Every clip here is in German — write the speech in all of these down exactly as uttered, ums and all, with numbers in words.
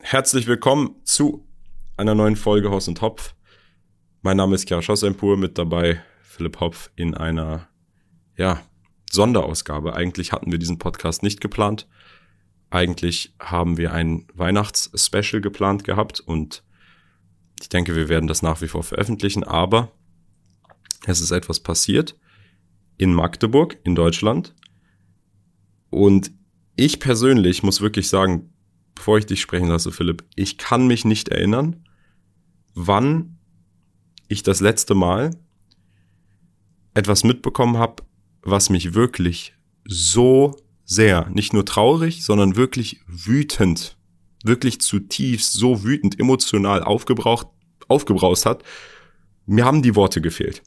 Herzlich willkommen zu einer neuen Folge Haus und Hopf. Mein Name ist Chiara Schossempur, mit dabei Philipp Hopf in einer ja, Sonderausgabe. Eigentlich hatten wir diesen Podcast nicht geplant. Eigentlich haben wir ein Weihnachts-Special geplant gehabt und ich denke, wir werden das nach wie vor veröffentlichen, aber es ist etwas passiert in Magdeburg, in Deutschland. Und ich persönlich muss wirklich sagen, bevor ich dich sprechen lasse, Philipp, ich kann mich nicht erinnern, wann ich das letzte Mal etwas mitbekommen habe, was mich wirklich so sehr, nicht nur traurig, sondern wirklich wütend, wirklich zutiefst so wütend, emotional aufgebraucht, aufgebraust hat. Mir haben die Worte gefehlt.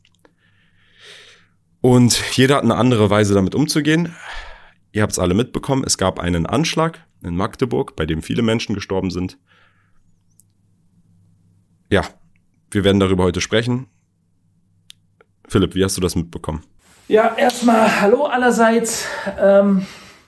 Und jeder hat eine andere Weise damit umzugehen. Ihr habt es alle mitbekommen, es gab einen Anschlag in Magdeburg, bei dem viele Menschen gestorben sind. Ja, wir werden darüber heute sprechen. Philipp, wie hast du das mitbekommen? Ja, erstmal hallo allerseits. Ähm,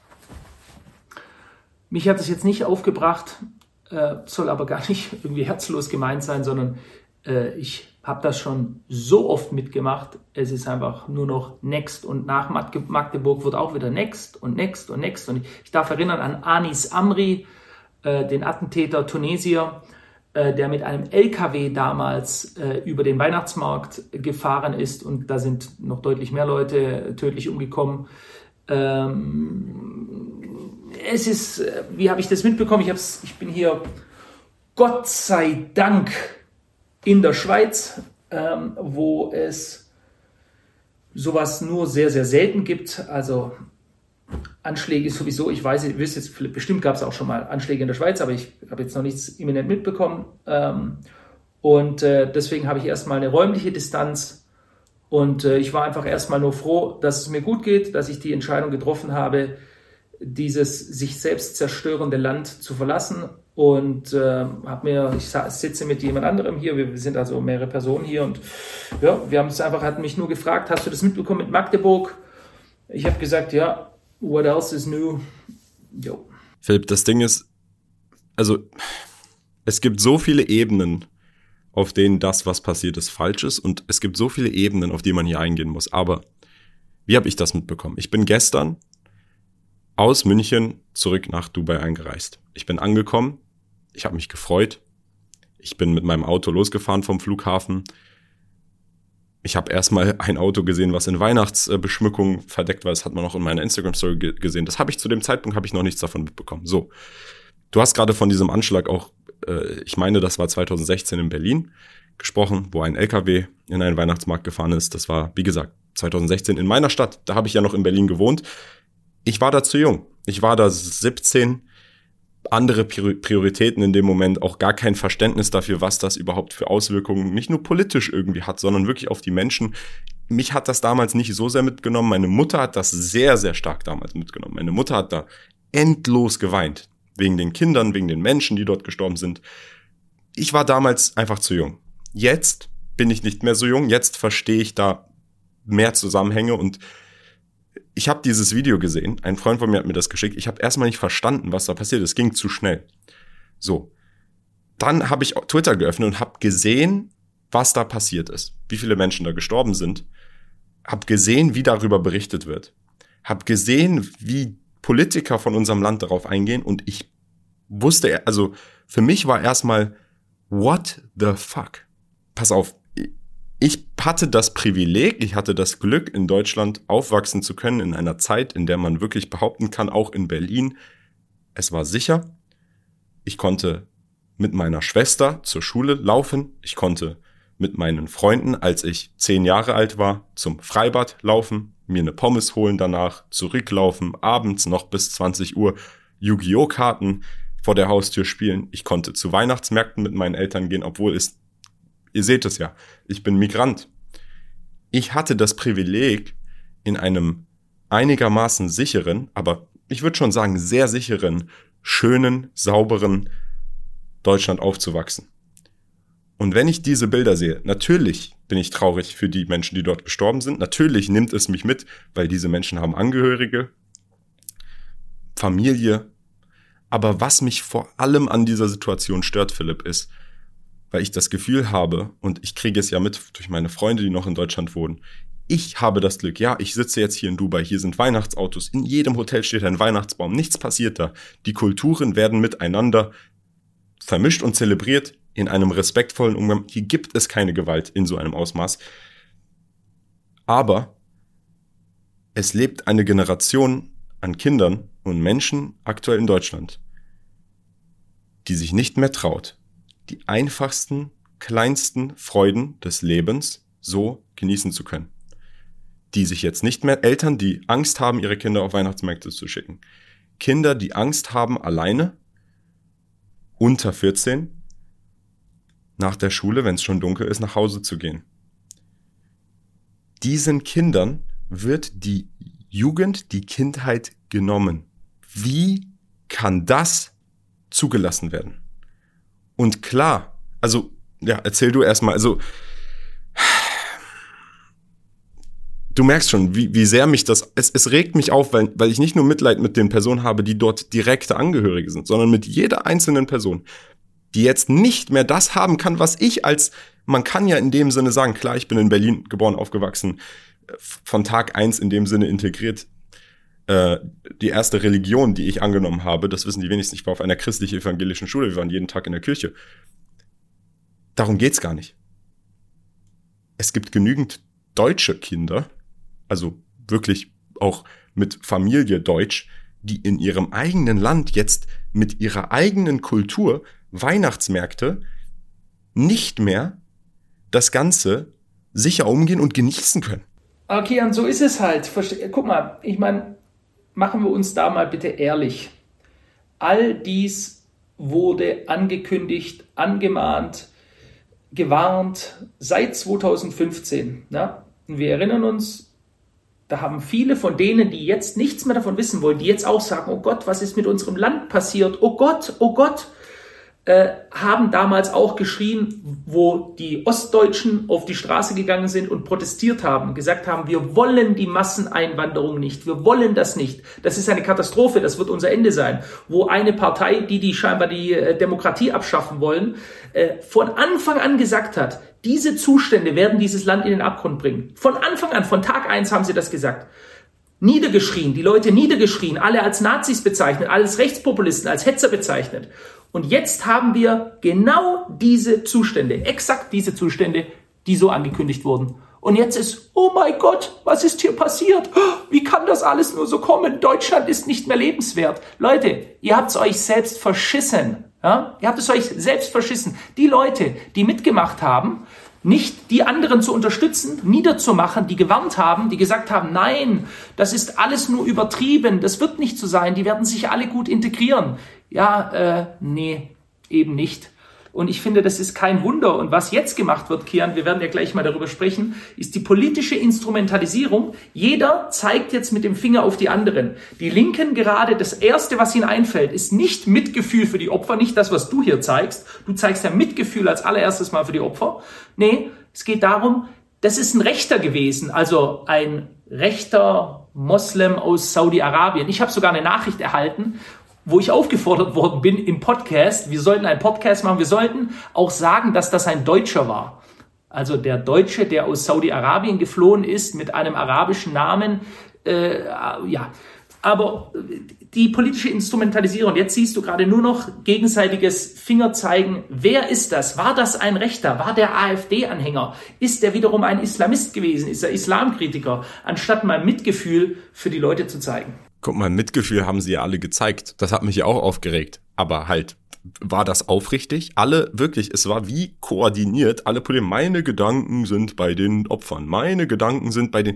mich hat es jetzt nicht aufgebracht, äh, soll aber gar nicht irgendwie herzlos gemeint sein, sondern äh, ich habe das schon so oft mitgemacht. Es ist einfach nur noch Next und nach Magdeburg wird auch wieder Next und Next und Next. Und ich darf erinnern an Anis Amri, äh, den Attentäter Tunesier, äh, der mit einem L K W damals äh, über den Weihnachtsmarkt gefahren ist. Und da sind noch deutlich mehr Leute tödlich umgekommen. Ähm, es ist, äh, wie habe ich das mitbekommen? Ich, hab's, ich bin hier, Gott sei Dank, in der Schweiz, ähm, wo es sowas nur sehr, sehr selten gibt. Also Anschläge sowieso, ich weiß, ihr wisst jetzt, bestimmt gab es auch schon mal Anschläge in der Schweiz, aber ich habe jetzt noch nichts imminent mitbekommen. Ähm, und äh, deswegen habe ich erstmal eine räumliche Distanz und äh, ich war einfach erstmal nur froh, dass es mir gut geht, dass ich die Entscheidung getroffen habe, dieses sich selbst zerstörende Land zu verlassen. Und äh, hab mir, ich sitze mit jemand anderem hier, wir sind also mehrere Personen hier und ja, wir haben es einfach, hatten mich nur gefragt, hast du das mitbekommen mit Magdeburg? Ich habe gesagt, ja, what else is new? Jo. Philipp, das Ding ist, also es gibt so viele Ebenen, auf denen das, was passiert ist, falsch ist und es gibt so viele Ebenen, auf die man hier eingehen muss. Aber wie habe ich das mitbekommen? Ich bin gestern aus München zurück nach Dubai eingereist. Ich bin angekommen, ich habe mich gefreut. Ich bin mit meinem Auto losgefahren vom Flughafen. Ich habe erstmal ein Auto gesehen, was in Weihnachtsbeschmückung verdeckt war. Das hat man auch in meiner Instagram-Story ge- gesehen. Das habe ich zu dem Zeitpunkt, habe ich noch nichts davon mitbekommen. So, du hast gerade von diesem Anschlag auch, äh, ich meine, das war zwanzig sechzehn in Berlin, gesprochen, wo ein L K W in einen Weihnachtsmarkt gefahren ist. Das war, wie gesagt, zwanzig sechzehn in meiner Stadt. Da habe ich ja noch in Berlin gewohnt. Ich war da zu jung. Ich war da siebzehn, andere Prioritäten in dem Moment, auch gar kein Verständnis dafür, was das überhaupt für Auswirkungen nicht nur politisch irgendwie hat, sondern wirklich auf die Menschen. Mich hat das damals nicht so sehr mitgenommen. Meine Mutter hat das sehr, sehr stark damals mitgenommen. Meine Mutter hat da endlos geweint. Wegen den Kindern, wegen den Menschen, die dort gestorben sind. Ich war damals einfach zu jung. Jetzt bin ich nicht mehr so jung. Jetzt verstehe ich da mehr Zusammenhänge und ich habe dieses Video gesehen, ein Freund von mir hat mir das geschickt, ich habe erstmal nicht verstanden, was da passiert ist, es ging zu schnell. So, dann habe ich Twitter geöffnet und habe gesehen, was da passiert ist, wie viele Menschen da gestorben sind, habe gesehen, wie darüber berichtet wird, habe gesehen, wie Politiker von unserem Land darauf eingehen und ich wusste, also für mich war erstmal, what the fuck? Pass auf, ich hatte das Privileg, ich hatte das Glück, in Deutschland aufwachsen zu können, in einer Zeit, in der man wirklich behaupten kann, auch in Berlin, es war sicher. Ich konnte mit meiner Schwester zur Schule laufen. Ich konnte mit meinen Freunden, als ich zehn Jahre alt war, zum Freibad laufen, mir eine Pommes holen danach, zurücklaufen, abends noch bis zwanzig Uhr Yu-Gi-Oh! Karten vor der Haustür spielen. Ich konnte zu Weihnachtsmärkten mit meinen Eltern gehen, obwohl es Ihr seht es ja, ich bin Migrant. Ich hatte das Privileg, in einem einigermaßen sicheren, aber ich würde schon sagen sehr sicheren, schönen, sauberen Deutschland aufzuwachsen. Und wenn ich diese Bilder sehe, natürlich bin ich traurig für die Menschen, die dort gestorben sind. Natürlich nimmt es mich mit, weil diese Menschen haben Angehörige, Familie. Aber was mich vor allem an dieser Situation stört, Philipp, ist, weil ich das Gefühl habe, und ich kriege es ja mit durch meine Freunde, die noch in Deutschland wohnen, ich habe das Glück, ja, ich sitze jetzt hier in Dubai, hier sind Weihnachtsautos, in jedem Hotel steht ein Weihnachtsbaum, nichts passiert da. Die Kulturen werden miteinander vermischt und zelebriert in einem respektvollen Umgang. Hier gibt es keine Gewalt in so einem Ausmaß. Aber es lebt eine Generation an Kindern und Menschen aktuell in Deutschland, die sich nicht mehr traut, die einfachsten, kleinsten Freuden des Lebens so genießen zu können. Die sich jetzt nicht mehr, Eltern, die Angst haben, ihre Kinder auf Weihnachtsmärkte zu schicken. Kinder, die Angst haben, alleine, unter vierzehn, nach der Schule, wenn es schon dunkel ist, nach Hause zu gehen. Diesen Kindern wird die Jugend, die Kindheit genommen. Wie kann das zugelassen werden? Und klar, also, ja, erzähl du erstmal, also, du merkst schon, wie, wie sehr mich das, es, es regt mich auf, weil, weil ich nicht nur Mitleid mit den Personen habe, die dort direkte Angehörige sind, sondern mit jeder einzelnen Person, die jetzt nicht mehr das haben kann, was ich als, man kann ja in dem Sinne sagen, klar, ich bin in Berlin geboren, aufgewachsen, von Tag eins in dem Sinne integriert. Äh, die erste Religion, die ich angenommen habe, das wissen die wenigsten, ich war auf einer christlich-evangelischen Schule, wir waren jeden Tag in der Kirche. Darum geht's gar nicht. Es gibt genügend deutsche Kinder, also wirklich auch mit Familie deutsch, die in ihrem eigenen Land jetzt mit ihrer eigenen Kultur Weihnachtsmärkte nicht mehr das Ganze sicher umgehen und genießen können. Okay, und so ist es halt. Guck mal, ich meine, machen wir uns da mal bitte ehrlich. All dies wurde angekündigt, angemahnt, gewarnt seit zweitausendfünfzehn. Ja? Und wir erinnern uns, da haben viele von denen, die jetzt nichts mehr davon wissen wollen, die jetzt auch sagen, oh Gott, was ist mit unserem Land passiert? Oh Gott, oh Gott, äh, haben damals auch geschrien, wo die Ostdeutschen auf die Straße gegangen sind und protestiert haben, gesagt haben, wir wollen die Masseneinwanderung nicht, wir wollen das nicht. Das ist eine Katastrophe, das wird unser Ende sein. Wo eine Partei, die die scheinbar die äh, Demokratie abschaffen wollen, äh, von Anfang an gesagt hat, diese Zustände werden dieses Land in den Abgrund bringen. Von Anfang an, von Tag eins haben sie das gesagt. Niedergeschrien, die Leute niedergeschrien, alle als Nazis bezeichnet, als Rechtspopulisten, als Hetzer bezeichnet. Und jetzt haben wir genau diese Zustände, exakt diese Zustände, die so angekündigt wurden. Und jetzt ist, oh mein Gott, was ist hier passiert? Wie kann das alles nur so kommen? Deutschland ist nicht mehr lebenswert. Leute, ihr habt es euch selbst verschissen. Ja? Ihr habt es euch selbst verschissen. Die Leute, die mitgemacht haben, nicht die anderen zu unterstützen, niederzumachen, die gewarnt haben, die gesagt haben, nein, das ist alles nur übertrieben, das wird nicht so sein, die werden sich alle gut integrieren. Ja, äh, nee, eben nicht. Und ich finde, das ist kein Wunder. Und was jetzt gemacht wird, Kian, wir werden ja gleich mal darüber sprechen, ist die politische Instrumentalisierung. Jeder zeigt jetzt mit dem Finger auf die anderen. Die Linken gerade, das Erste, was ihnen einfällt, ist nicht Mitgefühl für die Opfer, nicht das, was du hier zeigst. Du zeigst ja Mitgefühl als allererstes mal für die Opfer. Nee, es geht darum, das ist ein Rechter gewesen, also ein rechter Moslem aus Saudi-Arabien. Ich habe sogar eine Nachricht erhalten, wo ich aufgefordert worden bin im Podcast, wir sollten einen Podcast machen, wir sollten auch sagen, dass das ein Deutscher war. Also der Deutsche, der aus Saudi-Arabien geflohen ist mit einem arabischen Namen. Äh, ja, aber die politische Instrumentalisierung, jetzt siehst du gerade nur noch gegenseitiges Fingerzeigen. Wer ist das? War das ein Rechter? War der AfD-Anhänger? Ist der wiederum ein Islamist gewesen? Ist er Islamkritiker? Anstatt mal Mitgefühl für die Leute zu zeigen. Guck mal, Mitgefühl haben sie ja alle gezeigt. Das hat mich ja auch aufgeregt. Aber halt, war das aufrichtig? Alle, wirklich, es war wie koordiniert. Alle Probleme. Meine Gedanken sind bei den Opfern. Meine Gedanken sind bei den...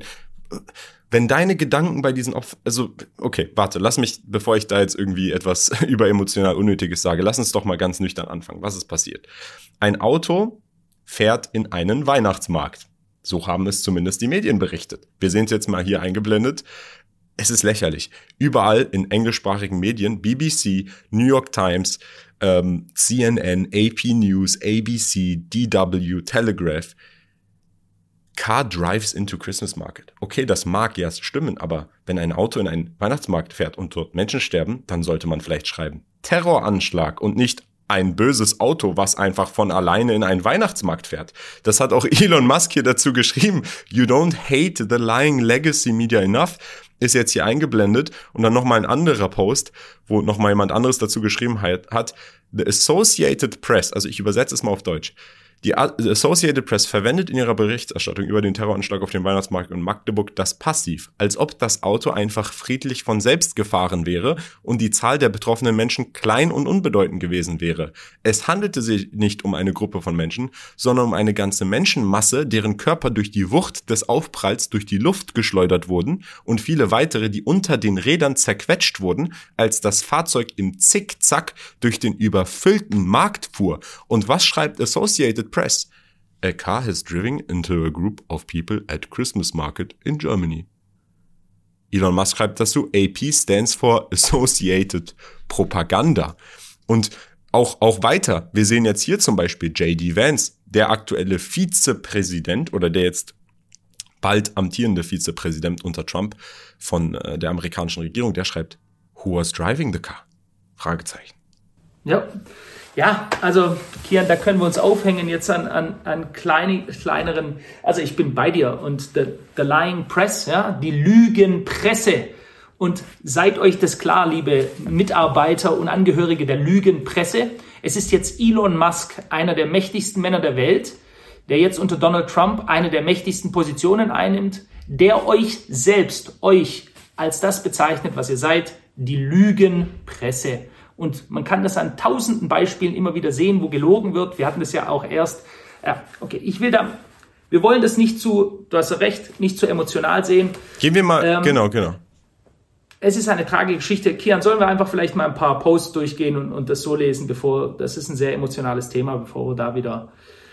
Wenn deine Gedanken bei diesen Opfern... Also, okay, warte, lass mich, bevor ich da jetzt irgendwie etwas überemotional Unnötiges sage, lass uns doch mal ganz nüchtern anfangen. Was ist passiert? Ein Auto fährt in einen Weihnachtsmarkt. So haben es zumindest die Medien berichtet. Wir sehen es jetzt mal hier eingeblendet. Es ist lächerlich. Überall in englischsprachigen Medien, B B C, New York Times, ähm, C N N, A P News, A B C, D W, Telegraph. Car drives into Christmas market. Okay, das mag ja stimmen, aber wenn ein Auto in einen Weihnachtsmarkt fährt und dort Menschen sterben, dann sollte man vielleicht schreiben Terroranschlag und nicht ein böses Auto, was einfach von alleine in einen Weihnachtsmarkt fährt. Das hat auch Elon Musk hier dazu geschrieben. You don't hate the lying legacy media enough. Ist jetzt hier eingeblendet. Und dann nochmal ein anderer Post, wo nochmal jemand anderes dazu geschrieben hat. The Associated Press, also ich übersetze es mal auf Deutsch. Die Associated Press verwendet in ihrer Berichterstattung über den Terroranschlag auf dem Weihnachtsmarkt in Magdeburg das Passiv, als ob das Auto einfach friedlich von selbst gefahren wäre und die Zahl der betroffenen Menschen klein und unbedeutend gewesen wäre. Es handelte sich nicht um eine Gruppe von Menschen, sondern um eine ganze Menschenmasse, deren Körper durch die Wucht des Aufpralls durch die Luft geschleudert wurden und viele weitere, die unter den Rädern zerquetscht wurden, als das Fahrzeug im Zickzack durch den überfüllten Markt fuhr. Und was schreibt Associated Press? A car has driven into a group of people at Christmas market in Germany. Elon Musk schreibt dazu, A P stands for Associated Propaganda. Und auch, auch weiter, wir sehen jetzt hier zum Beispiel J D Vance, der aktuelle Vizepräsident oder der jetzt bald amtierende Vizepräsident unter Trump von äh, der amerikanischen Regierung, der schreibt, Who was driving the car? Fragezeichen. Ja. Ja, also Kian, da können wir uns aufhängen jetzt an, an, an kleine, kleineren, also ich bin bei dir und the, the lying press, ja, die Lügenpresse. Und seid euch das klar, liebe Mitarbeiter und Angehörige der Lügenpresse, es ist jetzt Elon Musk, einer der mächtigsten Männer der Welt, der jetzt unter Donald Trump eine der mächtigsten Positionen einnimmt, der euch selbst, euch als das bezeichnet, was ihr seid, die Lügenpresse. Und man kann das an tausenden Beispielen immer wieder sehen, wo gelogen wird. Wir hatten das ja auch erst. Ja, okay, ich will da, wir wollen das nicht zu, du hast recht, nicht zu emotional sehen. Gehen wir mal, ähm, genau, genau. Es ist eine tragische Geschichte. Kian, sollen wir einfach vielleicht mal ein paar Posts durchgehen und, und das so lesen, bevor, das ist ein sehr emotionales Thema, bevor wir da wieder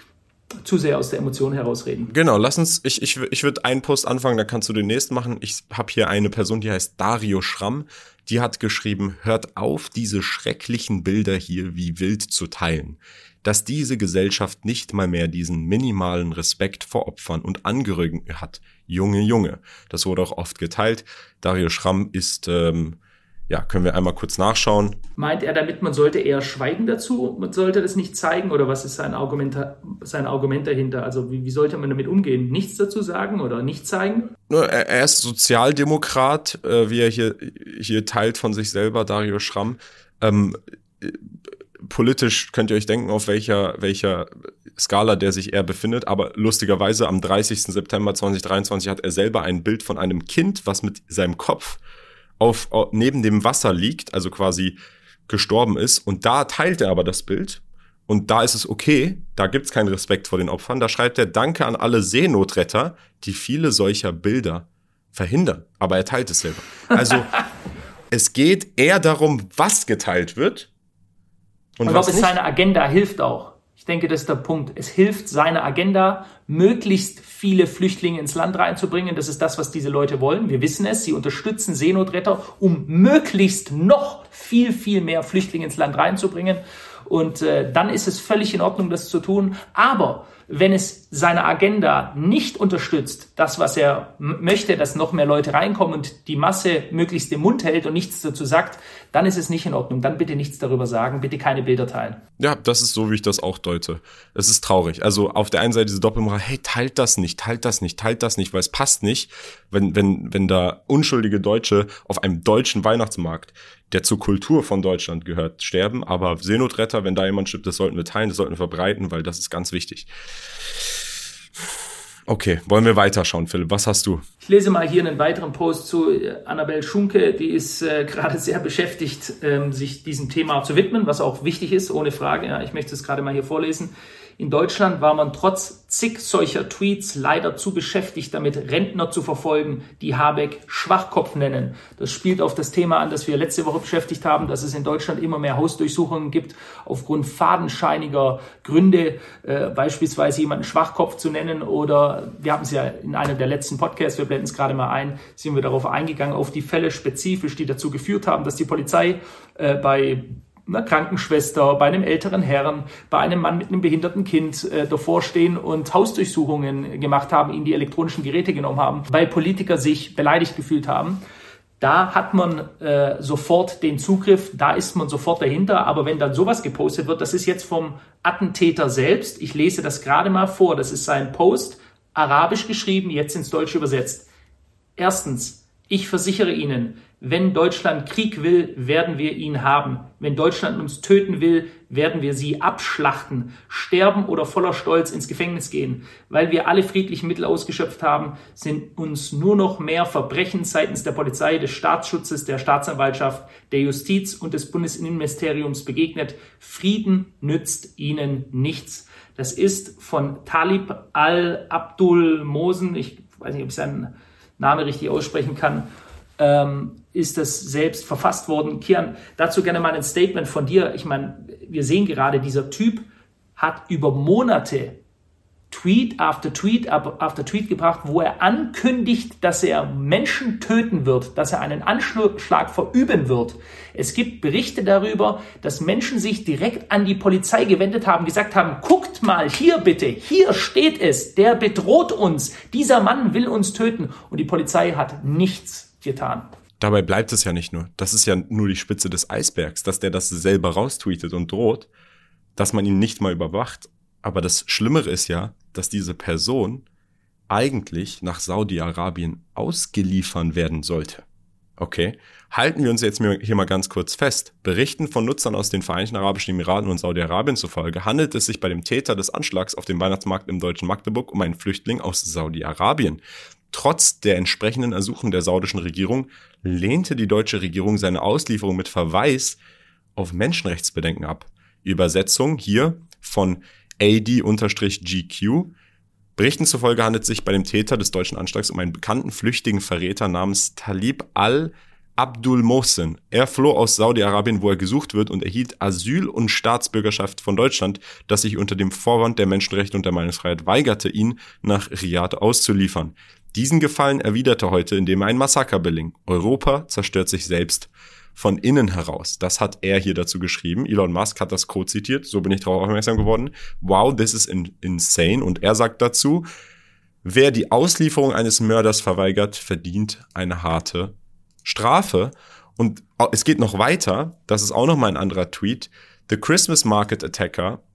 zu sehr aus der Emotion herausreden. Genau, lass uns, ich, ich, ich würde einen Post anfangen, dann kannst du den nächsten machen. Ich habe hier eine Person, die heißt Dario Schramm, die hat geschrieben, hört auf, diese schrecklichen Bilder hier wie wild zu teilen. Dass diese Gesellschaft nicht mal mehr diesen minimalen Respekt vor Opfern und Angehörigen hat. Junge, Junge. Das wurde auch oft geteilt. Dario Schramm ist, ähm, ja, können wir einmal kurz nachschauen. Meint er damit, man sollte eher schweigen dazu? Man sollte das nicht zeigen? Oder was ist sein Argument, sein Argument dahinter? Also wie, wie sollte man damit umgehen? Nichts dazu sagen oder nicht zeigen? Er ist Sozialdemokrat, äh, wie er hier, hier teilt von sich selber, Dario Schramm. Ähm, politisch könnt ihr euch denken, auf welcher, welcher Skala der sich eher befindet. Aber lustigerweise am dreißigsten September zweitausenddreiundzwanzig hat er selber ein Bild von einem Kind, was mit seinem Kopf Auf, auf, neben dem Wasser liegt, also quasi gestorben ist. Und da teilt er aber das Bild. Und da ist es okay, da gibt's keinen Respekt vor den Opfern. Da schreibt er, danke an alle Seenotretter, die viele solcher Bilder verhindern. Aber er teilt es selber. Also es geht eher darum, was geteilt wird. Und ich glaube, es seine Agenda hilft auch. Ich denke, das ist der Punkt. Es hilft seiner Agenda, möglichst viele Flüchtlinge ins Land reinzubringen. Das ist das, was diese Leute wollen. Wir wissen es. Sie unterstützen Seenotretter, um möglichst noch viel, viel mehr Flüchtlinge ins Land reinzubringen. Und äh, dann ist es völlig in Ordnung, das zu tun. Aber wenn es seine Agenda nicht unterstützt, das, was er m- möchte, dass noch mehr Leute reinkommen und die Masse möglichst den Mund hält und nichts dazu sagt, dann ist es nicht in Ordnung. Dann bitte nichts darüber sagen, bitte keine Bilder teilen. Ja, das ist so, wie ich das auch deute. Es ist traurig. Also auf der einen Seite diese Doppelmoral, hey, teilt das nicht, teilt das nicht, teilt das nicht, weil es passt nicht, wenn, wenn, wenn da unschuldige Deutsche auf einem deutschen Weihnachtsmarkt, der zur Kultur von Deutschland gehört, sterben. Aber Seenotretter, wenn da jemand stirbt, das sollten wir teilen, das sollten wir verbreiten, weil das ist ganz wichtig. Okay, wollen wir weiterschauen, Philipp? Was hast du? Ich lese mal hier einen weiteren Post zu Annabel Schunke. Die ist äh, gerade sehr beschäftigt, ähm, sich diesem Thema zu widmen, was auch wichtig ist, ohne Frage. Ja, ich möchte es gerade mal hier vorlesen. In Deutschland war man trotz zig solcher Tweets leider zu beschäftigt, damit Rentner zu verfolgen, die Habeck Schwachkopf nennen. Das spielt auf das Thema an, das wir letzte Woche beschäftigt haben, dass es in Deutschland immer mehr Hausdurchsuchungen gibt, aufgrund fadenscheiniger Gründe, äh, beispielsweise jemanden Schwachkopf zu nennen. Oder wir haben es ja in einem der letzten Podcasts, wir blenden es gerade mal ein, sind wir darauf eingegangen, auf die Fälle spezifisch, die dazu geführt haben, dass die Polizei äh, bei einer Krankenschwester, bei einem älteren Herrn, bei einem Mann mit einem behinderten Kind äh, davor stehen und Hausdurchsuchungen gemacht haben, ihnen die elektronischen Geräte genommen haben, weil Politiker sich beleidigt gefühlt haben. Da hat man äh, sofort den Zugriff, da ist man sofort dahinter. Aber wenn dann sowas gepostet wird, das ist jetzt vom Attentäter selbst, ich lese das gerade mal vor, das ist sein Post, arabisch geschrieben, jetzt ins Deutsche übersetzt. Erstens, ich versichere Ihnen, wenn Deutschland Krieg will, werden wir ihn haben. Wenn Deutschland uns töten will, werden wir sie abschlachten, sterben oder voller Stolz ins Gefängnis gehen. Weil wir alle friedlichen Mittel ausgeschöpft haben, sind uns nur noch mehr Verbrechen seitens der Polizei, des Staatsschutzes, der Staatsanwaltschaft, der Justiz und des Bundesinnenministeriums begegnet. Frieden nützt ihnen nichts. Das ist von Talib al-Abdul Mohsen, ich weiß nicht, ob ich seinen Namen richtig aussprechen kann, ähm, ist das selbst verfasst worden. Kian, dazu gerne mal ein Statement von dir. Ich meine, wir sehen gerade, dieser Typ hat über Monate Tweet after Tweet after Tweet gebracht, wo er ankündigt, dass er Menschen töten wird, dass er einen Anschlag verüben wird. Es gibt Berichte darüber, dass Menschen sich direkt an die Polizei gewendet haben, gesagt haben, guckt mal, hier bitte, hier steht es, der bedroht uns, dieser Mann will uns töten. Und die Polizei hat nichts getan. Dabei bleibt es ja nicht nur. Das ist ja nur die Spitze des Eisbergs, dass der das selber raustweetet und droht, dass man ihn nicht mal überwacht. Aber das Schlimmere ist ja, dass diese Person eigentlich nach Saudi-Arabien ausgeliefert werden sollte. Okay, halten wir uns jetzt hier mal ganz kurz fest. Berichten von Nutzern aus den Vereinigten Arabischen Emiraten und Saudi-Arabien zufolge handelt es sich bei dem Täter des Anschlags auf dem Weihnachtsmarkt im deutschen Magdeburg um einen Flüchtling aus Saudi-Arabien. Trotz der entsprechenden Ersuchen der saudischen Regierung lehnte die deutsche Regierung seine Auslieferung mit Verweis auf Menschenrechtsbedenken ab. Übersetzung hier von A D G Q. Berichten zufolge handelt es sich bei dem Täter des deutschen Anschlags um einen bekannten flüchtigen Verräter namens Talib al-Abdul Mohsen. Er floh aus Saudi-Arabien, wo er gesucht wird, und erhielt Asyl und Staatsbürgerschaft von Deutschland, das sich unter dem Vorwand der Menschenrechte und der Meinungsfreiheit weigerte, ihn nach Riad auszuliefern. Diesen Gefallen erwiderte heute, indem er ein Massaker belingt. Europa zerstört sich selbst von innen heraus. Das hat er hier dazu geschrieben. Elon Musk hat das Code zitiert. So bin ich darauf aufmerksam geworden. Wow, this is in- insane. Und er sagt dazu, wer die Auslieferung eines Mörders verweigert, verdient eine harte Strafe. Und es geht noch weiter. Das ist auch noch mal ein anderer Tweet. The Christmas Market Attacker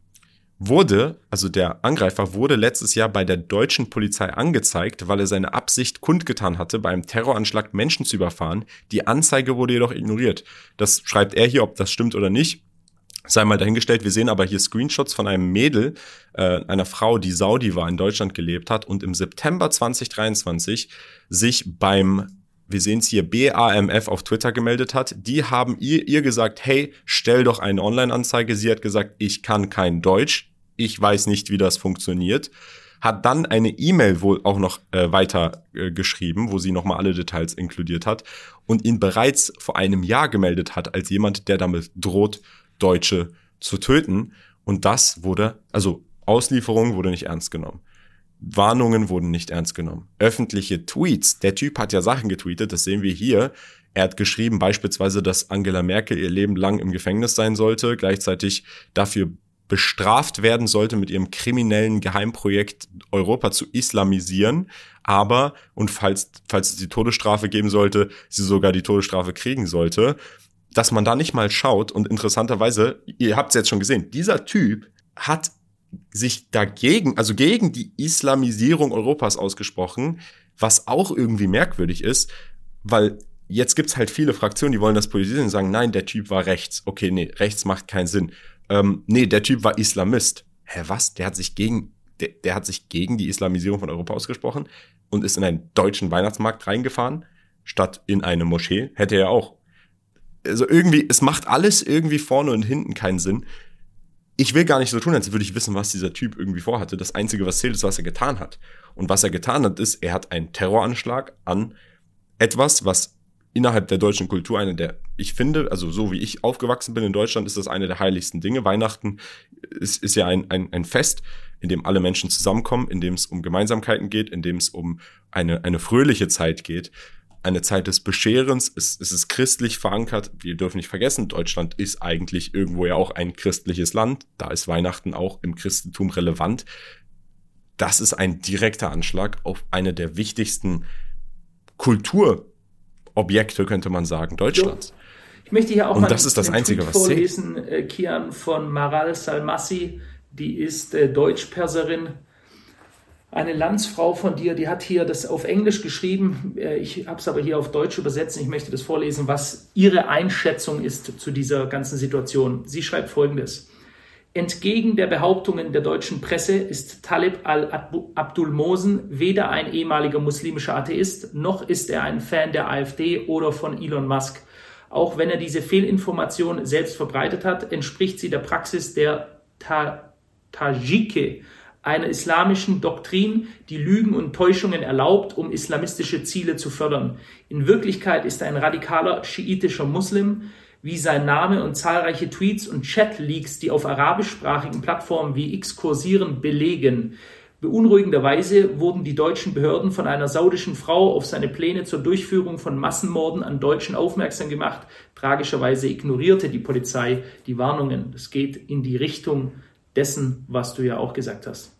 wurde, also der Angreifer, wurde letztes Jahr bei der deutschen Polizei angezeigt, weil er seine Absicht kundgetan hatte, bei einem Terroranschlag Menschen zu überfahren. Die Anzeige wurde jedoch ignoriert. Das schreibt er hier, ob das stimmt oder nicht, sei mal dahingestellt. Wir sehen aber hier Screenshots von einem Mädel, äh, einer Frau, die Saudi war, in Deutschland gelebt hat und im September zwanzig dreiundzwanzig sich beim, wir sehen es hier, B A M F auf Twitter gemeldet hat. Die haben ihr, ihr gesagt, hey, stell doch eine Online-Anzeige. Sie hat gesagt, ich kann kein Deutsch. Ich weiß nicht, wie das funktioniert. Hat dann eine E-Mail wohl auch noch äh, weiter äh, geschrieben, wo sie nochmal alle Details inkludiert hat und ihn bereits vor einem Jahr gemeldet hat als jemand, der damit droht, Deutsche zu töten. Und das wurde, also Auslieferung wurde nicht ernst genommen. Warnungen wurden nicht ernst genommen. Öffentliche Tweets. Der Typ hat ja Sachen getweetet, das sehen wir hier. Er hat geschrieben beispielsweise, dass Angela Merkel ihr Leben lang im Gefängnis sein sollte, gleichzeitig dafür bestraft werden sollte, mit ihrem kriminellen Geheimprojekt Europa zu islamisieren, aber, und falls, falls es die Todesstrafe geben sollte, sie sogar die Todesstrafe kriegen sollte, dass man da nicht mal schaut. Und interessanterweise, ihr habt es jetzt schon gesehen, dieser Typ hat sich dagegen, also gegen die Islamisierung Europas ausgesprochen, was auch irgendwie merkwürdig ist, weil jetzt gibt's halt viele Fraktionen, die wollen das politisieren und sagen, nein, der Typ war rechts. Okay, nee, rechts macht keinen Sinn. Ähm, nee, der Typ war Islamist. Hä, was? Der hat sich gegen, der, der hat sich gegen die Islamisierung von Europa ausgesprochen und ist in einen deutschen Weihnachtsmarkt reingefahren, statt in eine Moschee. Hätte er auch. Also irgendwie, es macht alles irgendwie vorne und hinten keinen Sinn. Ich will gar nicht so tun, als würde ich wissen, was dieser Typ irgendwie vorhatte. Das Einzige, was zählt, ist, was er getan hat. Und was er getan hat, ist, er hat einen Terroranschlag an etwas, was innerhalb der deutschen Kultur eine der, ich finde, also so wie ich aufgewachsen bin in Deutschland, ist das eine der heiligsten Dinge. Weihnachten ist, ist ja ein, ein, ein Fest, in dem alle Menschen zusammenkommen, in dem es um Gemeinsamkeiten geht, in dem es um eine, eine fröhliche Zeit geht. eine Zeit des Bescherens. Es, es ist christlich verankert. Wir dürfen nicht vergessen, Deutschland ist eigentlich irgendwo ja auch ein christliches Land. Da ist Weihnachten auch im Christentum relevant. Das ist ein direkter Anschlag auf eine der wichtigsten Kulturobjekte, könnte man sagen, Deutschlands. Ich möchte hier auch Und mal das ist das einen Einzige, Tweet was vorlesen, äh, Kian, von Maral Salmassi, die ist äh, Deutschperserin, eine Landsfrau von dir, die hat hier das auf Englisch geschrieben, äh, ich habe es aber hier auf Deutsch übersetzt, ich möchte das vorlesen, was ihre Einschätzung ist zu dieser ganzen Situation. Sie schreibt Folgendes: Entgegen der Behauptungen der deutschen Presse ist Talib al-Abdul Mohsen weder ein ehemaliger muslimischer Atheist, noch ist er ein Fan der AfD oder von Elon Musk. Auch wenn er diese Fehlinformation selbst verbreitet hat, entspricht sie der Praxis der Ta- Tajike, einer islamischen Doktrin, die Lügen und Täuschungen erlaubt, um islamistische Ziele zu fördern. In Wirklichkeit ist er ein radikaler schiitischer Muslim, wie sein Name und zahlreiche Tweets und Chat-Leaks, die auf arabischsprachigen Plattformen wie X kursieren, belegen. Beunruhigenderweise wurden die deutschen Behörden von einer saudischen Frau auf seine Pläne zur Durchführung von Massenmorden an Deutschen aufmerksam gemacht. Tragischerweise ignorierte die Polizei die Warnungen. Das geht in die Richtung dessen, was du ja auch gesagt hast.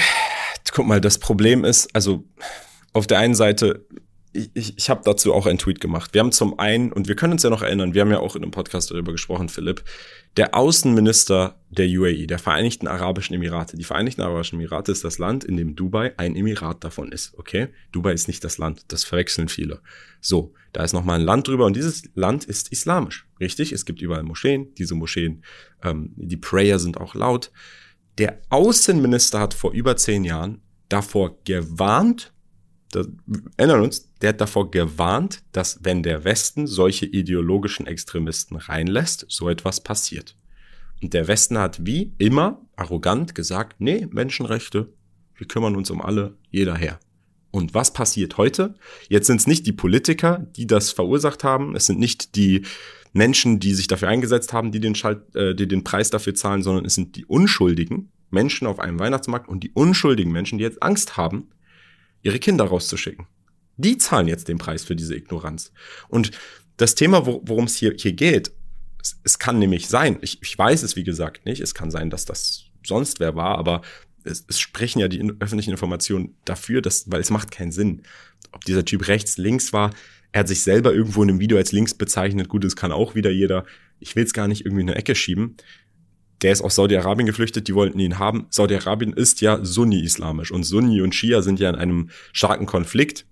Guck mal, das Problem ist, also auf der einen Seite, ich, ich, ich habe dazu auch einen Tweet gemacht. Wir haben zum einen, und wir können uns ja noch erinnern, wir haben ja auch in einem Podcast darüber gesprochen, Philipp, der Außenminister der U A E, der Vereinigten Arabischen Emirate. Die Vereinigten Arabischen Emirate ist das Land, in dem Dubai ein Emirat davon ist, okay? Dubai ist nicht das Land, das verwechseln viele. So, da ist nochmal ein Land drüber und dieses Land ist islamisch, richtig? Es gibt überall Moscheen, diese Moscheen, ähm, die Prayer sind auch laut. Der Außenminister hat vor über zehn Jahren davor gewarnt, das, wir erinnern uns, der hat davor gewarnt, dass wenn der Westen solche ideologischen Extremisten reinlässt, so etwas passiert. Und der Westen hat wie immer arrogant gesagt, nee, Menschenrechte, wir kümmern uns um alle, jeder her. Und was passiert heute? Jetzt sind es nicht die Politiker, die das verursacht haben, es sind nicht die Menschen, die sich dafür eingesetzt haben, die den, Schalt, äh, die den Preis dafür zahlen, sondern es sind die unschuldigen Menschen auf einem Weihnachtsmarkt und die unschuldigen Menschen, die jetzt Angst haben, ihre Kinder rauszuschicken. Die zahlen jetzt den Preis für diese Ignoranz. Und das Thema, worum es hier, hier geht, es, es kann nämlich sein, ich, ich weiß es wie gesagt nicht, es kann sein, dass das sonst wer war, aber es, es sprechen ja die in, öffentlichen Informationen dafür, dass, weil es macht keinen Sinn, ob dieser Typ rechts, links war. Er hat sich selber irgendwo in einem Video als links bezeichnet. Gut, das kann auch wieder jeder. Ich will es gar nicht irgendwie in eine Ecke schieben. Der ist aus Saudi-Arabien geflüchtet, die wollten ihn haben. Saudi-Arabien ist ja Sunni-islamisch und Sunni und Schia sind ja in einem starken Konflikt.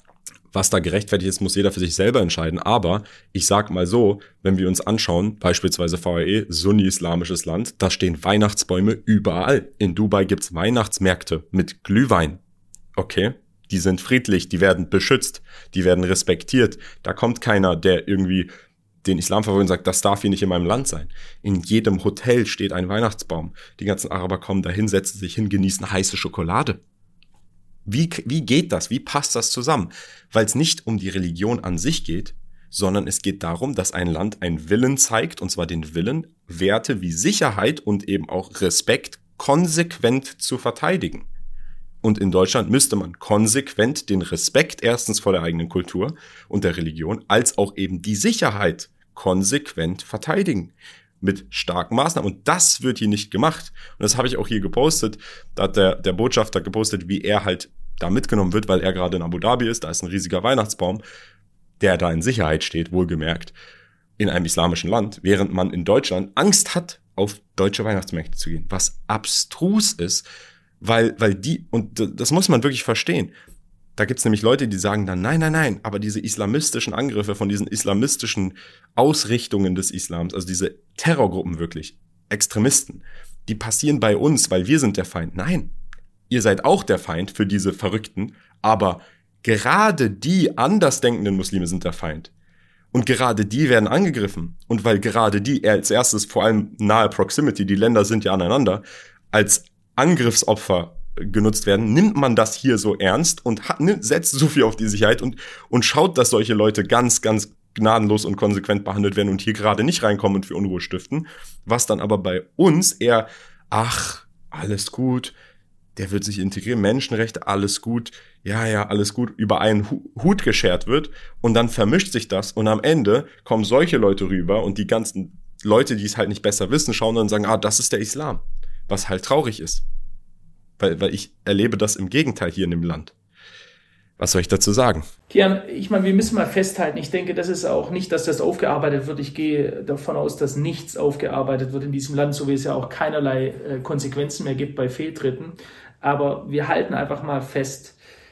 Was da gerechtfertigt ist, muss jeder für sich selber entscheiden. Aber ich sag mal so, wenn wir uns anschauen, beispielsweise V A E, Sunni-islamisches Land, da stehen Weihnachtsbäume überall. In Dubai gibt's Weihnachtsmärkte mit Glühwein. Okay, die sind friedlich, die werden beschützt, die werden respektiert. Da kommt keiner, der irgendwie den Islam verfolgt und sagt, das darf hier nicht in meinem Land sein. In jedem Hotel steht ein Weihnachtsbaum. Die ganzen Araber kommen dahin, setzen sich hin, genießen heiße Schokolade. Wie, wie geht das? Wie passt das zusammen? Weil es nicht um die Religion an sich geht, sondern es geht darum, dass ein Land einen Willen zeigt, und zwar den Willen, Werte wie Sicherheit und eben auch Respekt konsequent zu verteidigen. Und in Deutschland müsste man konsequent den Respekt erstens vor der eigenen Kultur und der Religion, als auch eben die Sicherheit konsequent verteidigen. Mit starken Maßnahmen. Und das wird hier nicht gemacht. Und das habe ich auch hier gepostet. Da hat der, der Botschafter gepostet, wie er halt da mitgenommen wird, weil er gerade in Abu Dhabi ist. Da ist ein riesiger Weihnachtsbaum, der da in Sicherheit steht, wohlgemerkt, in einem islamischen Land, während man in Deutschland Angst hat, auf deutsche Weihnachtsmärkte zu gehen. Was abstrus ist, weil, weil die, und das muss man wirklich verstehen, da gibt's nämlich Leute, die sagen dann, nein, nein, nein, aber diese islamistischen Angriffe von diesen islamistischen Ausrichtungen des Islams, also diese Terrorgruppen wirklich, Extremisten, die passieren bei uns, weil wir sind der Feind. Nein, ihr seid auch der Feind für diese Verrückten, aber gerade die andersdenkenden Muslime sind der Feind. Und gerade die werden angegriffen. Und weil gerade die als erstes, vor allem nahe Proximity, die Länder sind ja aneinander, als Angriffsopfer genutzt werden, nimmt man das hier so ernst und hat, nimmt, setzt so viel auf die Sicherheit und, und schaut, dass solche Leute ganz, ganz gnadenlos und konsequent behandelt werden und hier gerade nicht reinkommen und für Unruhe stiften. Was dann aber bei uns eher, ach, alles gut, der wird sich integrieren, Menschenrechte, alles gut, ja, ja, alles gut, über einen Hut geschert wird und dann vermischt sich das und am Ende kommen solche Leute rüber und die ganzen Leute, die es halt nicht besser wissen, schauen dann und sagen, ah, das ist der Islam, was halt traurig ist, weil, weil ich erlebe das im Gegenteil hier in dem Land. Was soll ich dazu sagen? Kian, ich meine, wir müssen mal festhalten, ich denke, das ist auch nicht, dass das aufgearbeitet wird. Ich gehe davon aus, dass nichts aufgearbeitet wird in diesem Land, so wie es ja auch keinerlei äh, Konsequenzen mehr gibt bei Fehltritten. Aber wir halten einfach mal fest,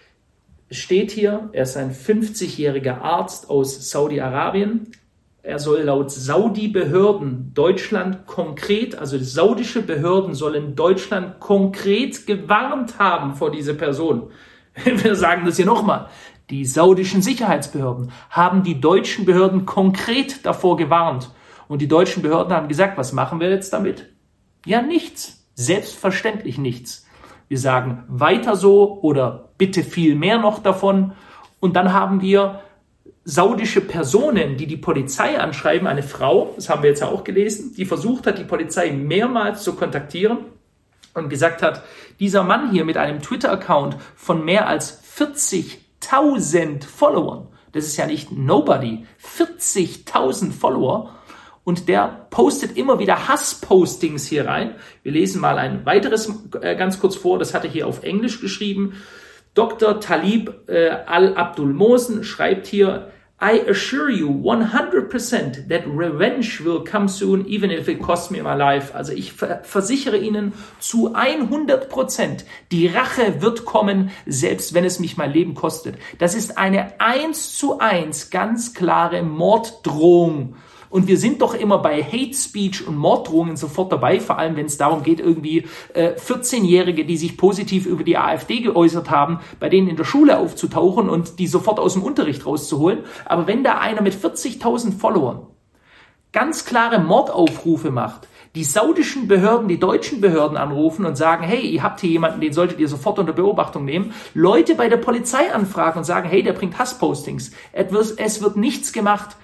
es steht hier, er ist ein fünfzigjähriger Arzt aus Saudi-Arabien. Er soll laut Saudi-Behörden Deutschland konkret, also saudische Behörden sollen Deutschland konkret gewarnt haben vor dieser Person. Wir sagen das hier nochmal. Die saudischen Sicherheitsbehörden haben die deutschen Behörden konkret davor gewarnt. Und die deutschen Behörden haben gesagt, was machen wir jetzt damit? Ja, nichts. Selbstverständlich nichts. Wir sagen weiter so oder bitte viel mehr noch davon. Und dann haben wir saudische Personen, die die Polizei anschreiben, eine Frau, das haben wir jetzt ja auch gelesen, die versucht hat, die Polizei mehrmals zu kontaktieren und gesagt hat, dieser Mann hier mit einem Twitter-Account von mehr als vierzigtausend Followern, das ist ja nicht nobody, vierzigtausend Follower, und der postet immer wieder Hasspostings hier rein. Wir lesen mal ein weiteres äh, ganz kurz vor, das hat er hier auf Englisch geschrieben. Doktor Talib äh, Al-Abdul Mohsen schreibt hier, I assure you one hundred percent that revenge will come soon, even if it costs me my life. Also ich ver- versichere Ihnen zu hundert Prozent, die Rache wird kommen, selbst wenn es mich mein Leben kostet. Das ist eine eins zu eins ganz klare Morddrohung. Und wir sind doch immer bei Hate Speech und Morddrohungen sofort dabei, vor allem wenn es darum geht, irgendwie äh, vierzehnjährige, die sich positiv über die AfD geäußert haben, bei denen in der Schule aufzutauchen und die sofort aus dem Unterricht rauszuholen. Aber wenn da einer mit vierzigtausend Followern ganz klare Mordaufrufe macht, die saudischen Behörden, die deutschen Behörden anrufen und sagen, hey, ihr habt hier jemanden, den solltet ihr sofort unter Beobachtung nehmen, Leute bei der Polizei anfragen und sagen, hey, der bringt Hasspostings, es wird nichts gemacht.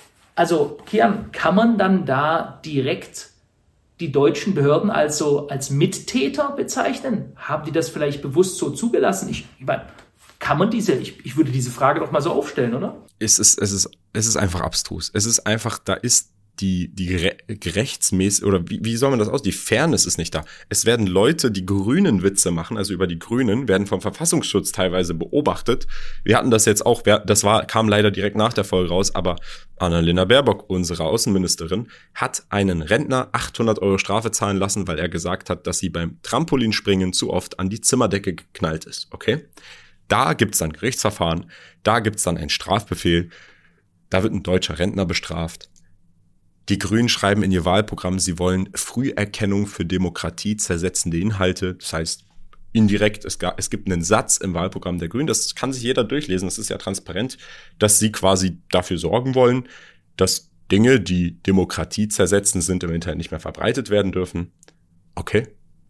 Also, Kian, kann man dann da direkt die deutschen Behörden also als Mittäter bezeichnen? Haben die das vielleicht bewusst so zugelassen? Ich, ich meine, kann man diese, ich, ich würde diese Frage doch mal so aufstellen, oder? Es ist, es ist, es ist einfach abstrus. Es ist einfach, da ist die, die gerechtsmäßig, oder wie, wie soll man das aus? Die Fairness ist nicht da. Es werden Leute, die grünen Witze machen, also über die Grünen, werden vom Verfassungsschutz teilweise beobachtet. Wir hatten das jetzt auch, das war, kam leider direkt nach der Folge raus, aber Annalena Baerbock, unsere Außenministerin, hat einen Rentner achthundert Euro Strafe zahlen lassen, weil er gesagt hat, dass sie beim Trampolinspringen zu oft an die Zimmerdecke geknallt ist, okay? Da gibt's dann Gerichtsverfahren, da gibt's dann einen Strafbefehl, da wird ein deutscher Rentner bestraft. Die Grünen schreiben in ihr Wahlprogramm, sie wollen Früherkennung für Demokratie zersetzende Inhalte. Das heißt, indirekt, es, gab, es gibt einen Satz im Wahlprogramm der Grünen, das kann sich jeder durchlesen, das ist ja transparent, dass sie quasi dafür sorgen wollen, dass Dinge, die Demokratie zersetzen sind, im Internet nicht mehr verbreitet werden dürfen. Okay.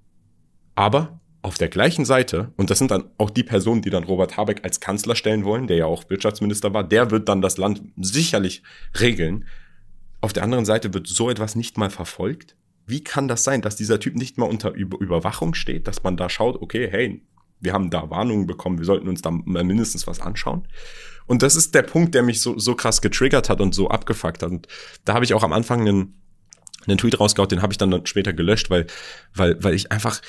Aber auf der gleichen Seite, und das sind dann auch die Personen, die dann Robert Habeck als Kanzler stellen wollen, der ja auch Wirtschaftsminister war, der wird dann das Land sicherlich regeln. Auf der anderen Seite wird so etwas nicht mal verfolgt. Wie kann das sein, dass dieser Typ nicht mal unter Über- Überwachung steht, dass man da schaut, okay, hey, wir haben da Warnungen bekommen, wir sollten uns da mindestens was anschauen. Und das ist der Punkt, der mich so, so krass getriggert hat und so abgefuckt hat. Und da habe ich auch am Anfang einen, einen Tweet rausgehauen, den habe ich dann später gelöscht, weil, weil, weil ich einfach,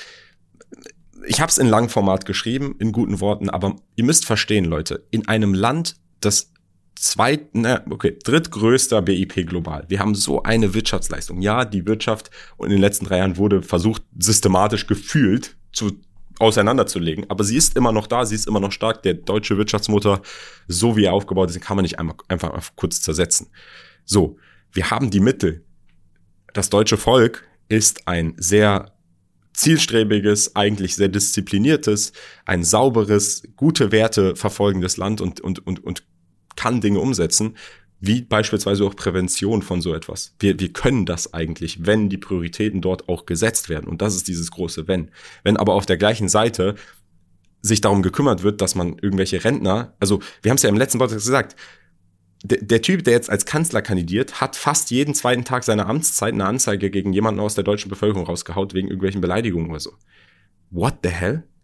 ich habe es in Langformat geschrieben, in guten Worten, aber ihr müsst verstehen, Leute, in einem Land, das Zweit, ne, okay, drittgrößter B I P global. Wir haben so eine Wirtschaftsleistung. Ja, die Wirtschaft in den letzten drei Jahren wurde versucht, systematisch gefühlt zu auseinanderzulegen. Aber sie ist immer noch da, sie ist immer noch stark. Der deutsche Wirtschaftsmotor, so wie er aufgebaut ist, kann man nicht einmal, einfach kurz zersetzen. So, wir haben die Mittel. Das deutsche Volk ist ein sehr zielstrebiges, eigentlich sehr diszipliniertes, ein sauberes, gute Werte verfolgendes Land und, und, und, und kann Dinge umsetzen, wie beispielsweise auch Prävention von so etwas. Wir, wir können das eigentlich, wenn die Prioritäten dort auch gesetzt werden. Und das ist dieses große Wenn. Wenn aber auf der gleichen Seite sich darum gekümmert wird, dass man irgendwelche Rentner, also wir haben es ja im letzten Podcast gesagt, der, der Typ, der jetzt als Kanzler kandidiert, hat fast jeden zweiten Tag seiner Amtszeit eine Anzeige gegen jemanden aus der deutschen Bevölkerung rausgehaut, wegen irgendwelchen Beleidigungen oder so. What the hell?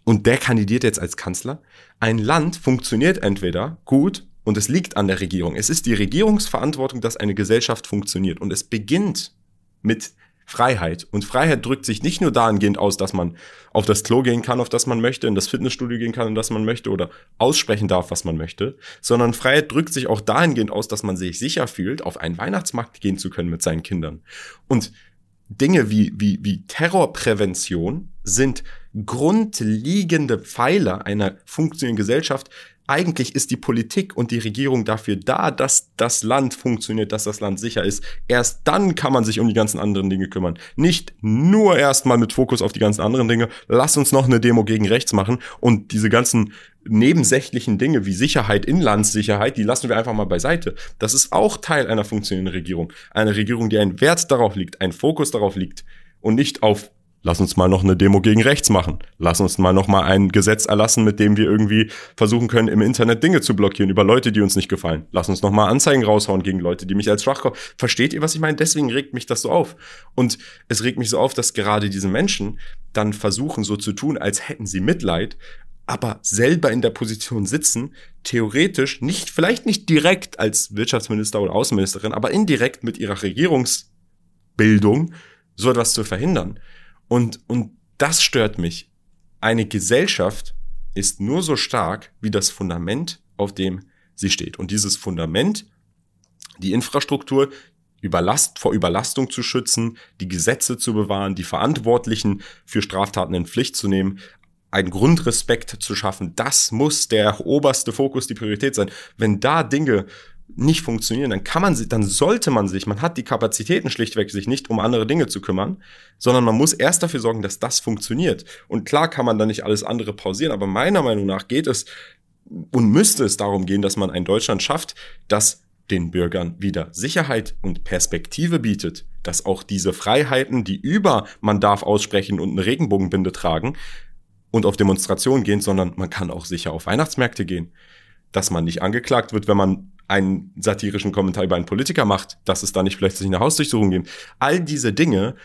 und der kandidiert jetzt als Kanzler. Ein Land funktioniert entweder gut und es liegt an der Regierung. Es ist die Regierungsverantwortung, dass eine Gesellschaft funktioniert. Und es beginnt mit Freiheit. Und Freiheit drückt sich nicht nur dahingehend aus, dass man auf das Klo gehen kann, auf das man möchte, in das Fitnessstudio gehen kann, in das man möchte oder aussprechen darf, was man möchte, sondern Freiheit drückt sich auch dahingehend aus, dass man sich sicher fühlt, auf einen Weihnachtsmarkt gehen zu können mit seinen Kindern. Und Dinge wie, wie, wie Terrorprävention sind grundlegende Pfeiler einer funktionierenden Gesellschaft. Eigentlich ist die Politik und die Regierung dafür da, dass das Land funktioniert, dass das Land sicher ist. Erst dann kann man sich um die ganzen anderen Dinge kümmern. Nicht nur erstmal mit Fokus auf die ganzen anderen Dinge. Lass uns noch eine Demo gegen rechts machen und diese ganzen nebensächlichen Dinge wie Sicherheit, Inlandssicherheit, die lassen wir einfach mal beiseite. Das ist auch Teil einer funktionierenden Regierung. Eine Regierung, die einen Wert darauf liegt, einen Fokus darauf liegt und nicht auf lass uns mal noch eine Demo gegen rechts machen. Lass uns mal noch mal ein Gesetz erlassen, mit dem wir irgendwie versuchen können, im Internet Dinge zu blockieren über Leute, die uns nicht gefallen. Lass uns noch mal Anzeigen raushauen gegen Leute, die mich als schwach kommen. Versteht ihr, was ich meine? Deswegen regt mich das so auf. Und es regt mich so auf, dass gerade diese Menschen dann versuchen, so zu tun, als hätten sie Mitleid, aber selber in der Position sitzen, theoretisch nicht, vielleicht nicht direkt als Wirtschaftsminister oder Außenministerin, aber indirekt mit ihrer Regierungsbildung so etwas zu verhindern. Und, und das stört mich. Eine Gesellschaft ist nur so stark wie das Fundament, auf dem sie steht. Und dieses Fundament, die Infrastruktur, Überlast, vor Überlastung zu schützen, die Gesetze zu bewahren, die Verantwortlichen für Straftaten in Pflicht zu nehmen, einen Grundrespekt zu schaffen, das muss der oberste Fokus, die Priorität sein. Wenn da Dinge nicht funktionieren, dann kann man sich, dann sollte man sich, man hat die Kapazitäten schlichtweg, sich nicht um andere Dinge zu kümmern, sondern man muss erst dafür sorgen, dass das funktioniert. Und klar kann man dann nicht alles andere pausieren, aber meiner Meinung nach geht es und müsste es darum gehen, dass man ein Deutschland schafft, das den Bürgern wieder Sicherheit und Perspektive bietet, dass auch diese Freiheiten, die über man darf aussprechen und eine Regenbogenbinde tragen und auf Demonstrationen gehen, sondern man kann auch sicher auf Weihnachtsmärkte gehen, dass man nicht angeklagt wird, wenn man einen satirischen Kommentar über einen Politiker macht, dass es da nicht plötzlich eine Hausdurchsuchung gibt. All diese Dinge,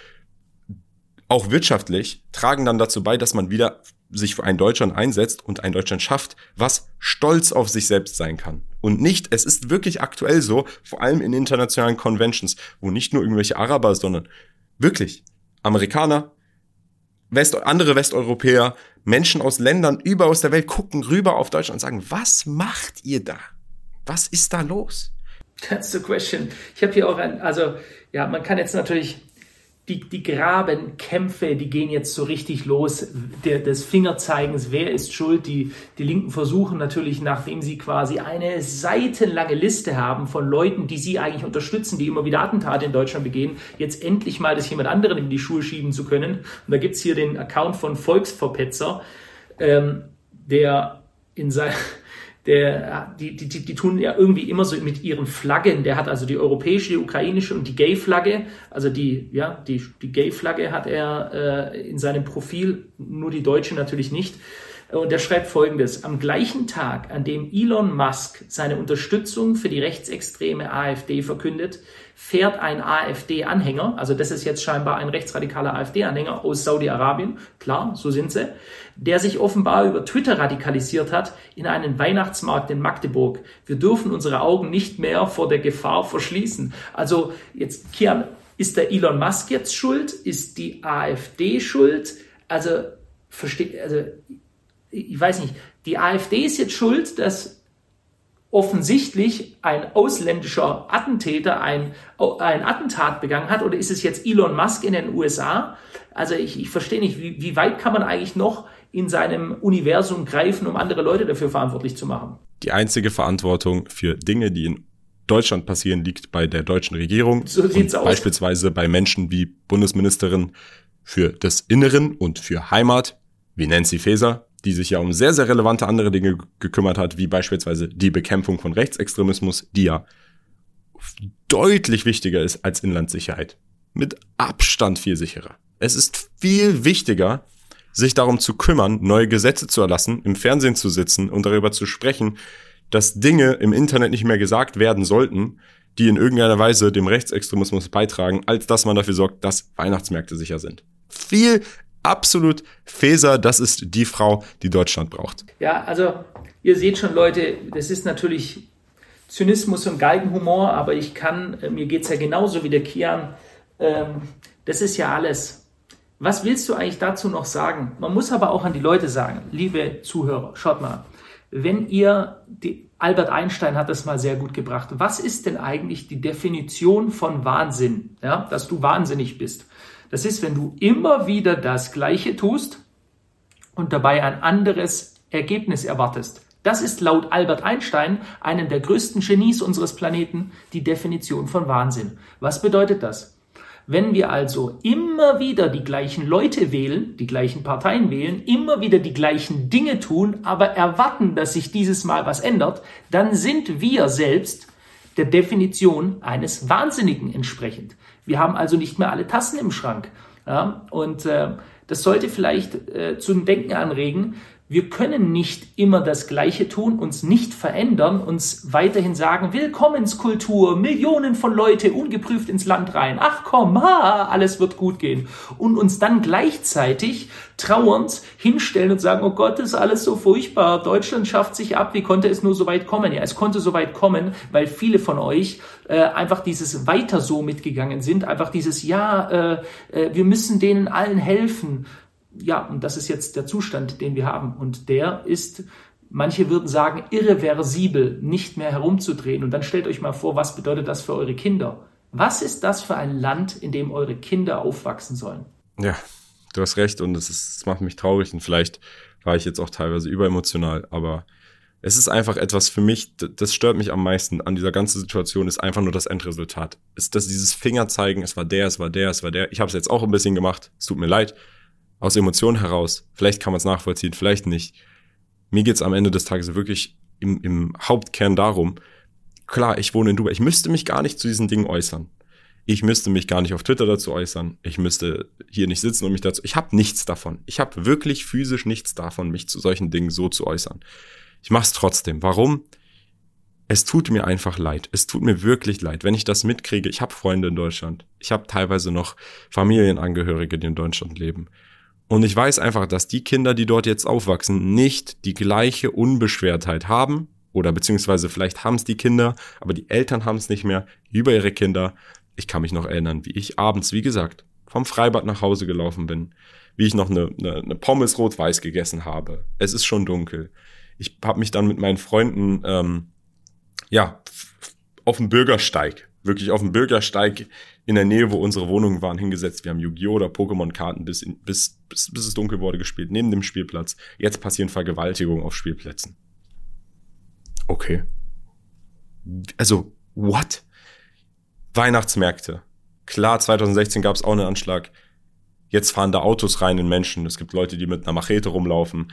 auch wirtschaftlich, tragen dann dazu bei, dass man wieder sich für ein Deutschland einsetzt und ein Deutschland schafft, was stolz auf sich selbst sein kann. Und nicht, es ist wirklich aktuell so, vor allem in internationalen Conventions, wo nicht nur irgendwelche Araber, sondern wirklich Amerikaner, West, andere Westeuropäer, Menschen aus Ländern überall aus der Welt gucken rüber auf Deutschland und sagen, was macht ihr da? Was ist da los? That's the question. Ich habe hier auch ein, also ja, man kann jetzt natürlich, die, die Grabenkämpfe, die gehen jetzt so richtig los, der, des Fingerzeigens, wer ist schuld? Die, die Linken versuchen natürlich, nachdem sie quasi eine seitenlange Liste haben von Leuten, die sie eigentlich unterstützen, die immer wieder Attentate in Deutschland begehen, jetzt endlich mal das jemand anderen in die Schuhe schieben zu können. Und da gibt's hier den Account von Volksverpetzer, ähm, der in sein Der, die, die, die tun ja irgendwie immer so mit ihren Flaggen. Der hat also die europäische, die ukrainische und die Gay-Flagge. Also die, ja, die, die Gay-Flagge hat er äh, in seinem Profil, nur die deutsche natürlich nicht. Und er schreibt Folgendes: Am gleichen Tag, an dem Elon Musk seine Unterstützung für die rechtsextreme AfD verkündet, fährt ein AfD-Anhänger, also das ist jetzt scheinbar ein rechtsradikaler AfD-Anhänger aus Saudi-Arabien, klar, so sind sie, der sich offenbar über Twitter radikalisiert hat, in einen Weihnachtsmarkt in Magdeburg. Wir dürfen unsere Augen nicht mehr vor der Gefahr verschließen. Also jetzt, Kian, ist der Elon Musk jetzt schuld? Ist die AfD schuld? Also, versteht, also, ich weiß nicht, die AfD ist jetzt schuld, dass offensichtlich ein ausländischer Attentäter ein, ein Attentat begangen hat, oder ist es jetzt Elon Musk in den U S A? Also ich, ich verstehe nicht, wie, wie weit kann man eigentlich noch in seinem Universum greifen, um andere Leute dafür verantwortlich zu machen? Die einzige Verantwortung für Dinge, die in Deutschland passieren, liegt bei der deutschen Regierung. So sieht's aus. Beispielsweise bei Menschen wie Bundesministerin für das Inneren und für Heimat, wie Nancy Faeser, die sich ja um sehr, sehr relevante andere Dinge gekümmert hat, wie beispielsweise die Bekämpfung von Rechtsextremismus, die ja deutlich wichtiger ist als Inlandssicherheit. Mit Abstand viel sicherer. Es ist viel wichtiger, sich darum zu kümmern, neue Gesetze zu erlassen, im Fernsehen zu sitzen und darüber zu sprechen, dass Dinge im Internet nicht mehr gesagt werden sollten, die in irgendeiner Weise dem Rechtsextremismus beitragen, als dass man dafür sorgt, dass Weihnachtsmärkte sicher sind. Viel absolut Faeser, das ist die Frau, die Deutschland braucht. Ja, also ihr seht schon, Leute, das ist natürlich Zynismus und Galgenhumor, aber ich kann, mir geht es ja genauso wie der Kian, ähm, das ist ja alles. Was willst du eigentlich dazu noch sagen? Man muss aber auch an die Leute sagen, liebe Zuhörer, schaut mal, wenn ihr, die, Albert Einstein hat das mal sehr gut gebracht, was ist denn eigentlich die Definition von Wahnsinn? Ja, dass du wahnsinnig bist. Das ist, wenn du immer wieder das Gleiche tust und dabei ein anderes Ergebnis erwartest. Das ist laut Albert Einstein, einem der größten Genies unseres Planeten, die Definition von Wahnsinn. Was bedeutet das? Wenn wir also immer wieder die gleichen Leute wählen, die gleichen Parteien wählen, immer wieder die gleichen Dinge tun, aber erwarten, dass sich dieses Mal was ändert, dann sind wir selbst der Definition eines Wahnsinnigen entsprechend. Wir haben also nicht mehr alle Tassen im Schrank. Ja, und äh, das sollte vielleicht äh, zum Denken anregen. Wir können nicht immer das Gleiche tun, uns nicht verändern, uns weiterhin sagen, Willkommenskultur, Millionen von Leute ungeprüft ins Land rein, ach komm, ha, alles wird gut gehen. Und uns dann gleichzeitig trauernd hinstellen und sagen, oh Gott, ist alles so furchtbar, Deutschland schafft sich ab, wie konnte es nur so weit kommen? Ja, es konnte so weit kommen, weil viele von euch äh, einfach dieses weiter so mitgegangen sind, einfach dieses, ja, äh, äh, wir müssen denen allen helfen. Ja, und das ist jetzt der Zustand, den wir haben. Und der ist, manche würden sagen, irreversibel, nicht mehr herumzudrehen. Und dann stellt euch mal vor, was bedeutet das für eure Kinder? Was ist das für ein Land, in dem eure Kinder aufwachsen sollen? Ja, du hast recht und es ist, es macht mich traurig und vielleicht war ich jetzt auch teilweise überemotional, aber es ist einfach etwas für mich, das stört mich am meisten an dieser ganzen Situation, ist einfach nur das Endresultat. Ist das dieses Fingerzeigen, es war der, es war der, es war der. Ich habe es jetzt auch ein bisschen gemacht, es tut mir leid. Aus Emotionen heraus. Vielleicht kann man es nachvollziehen, vielleicht nicht. Mir geht's am Ende des Tages wirklich im, im Hauptkern darum, klar, ich wohne in Dubai, ich müsste mich gar nicht zu diesen Dingen äußern. Ich müsste mich gar nicht auf Twitter dazu äußern. Ich müsste hier nicht sitzen und mich dazu... Ich habe nichts davon. Ich habe wirklich physisch nichts davon, mich zu solchen Dingen so zu äußern. Ich mache es trotzdem. Warum? Es tut mir einfach leid. Es tut mir wirklich leid, wenn ich das mitkriege. Ich habe Freunde in Deutschland. Ich habe teilweise noch Familienangehörige, die in Deutschland leben. Und ich weiß einfach, dass die Kinder, die dort jetzt aufwachsen, nicht die gleiche Unbeschwertheit haben oder beziehungsweise vielleicht haben es die Kinder, aber die Eltern haben es nicht mehr über ihre Kinder. Ich kann mich noch erinnern, wie ich abends, wie gesagt, vom Freibad nach Hause gelaufen bin, wie ich noch eine, eine, eine Pommes rot-weiß gegessen habe. Es ist schon dunkel. Ich habe mich dann mit meinen Freunden ähm, ja auf dem Bürgersteig, wirklich auf dem Bürgersteig in der Nähe, wo unsere Wohnungen waren, hingesetzt. Wir haben Yu-Gi-Oh! Oder Pokémon-Karten bis, in, bis, bis, bis es dunkel wurde gespielt, neben dem Spielplatz. Jetzt passieren Vergewaltigungen auf Spielplätzen. Okay. Also, what? Weihnachtsmärkte. Klar, zwanzig sechzehn gab es auch einen Anschlag. Jetzt fahren da Autos rein in Menschen. Es gibt Leute, die mit einer Machete rumlaufen.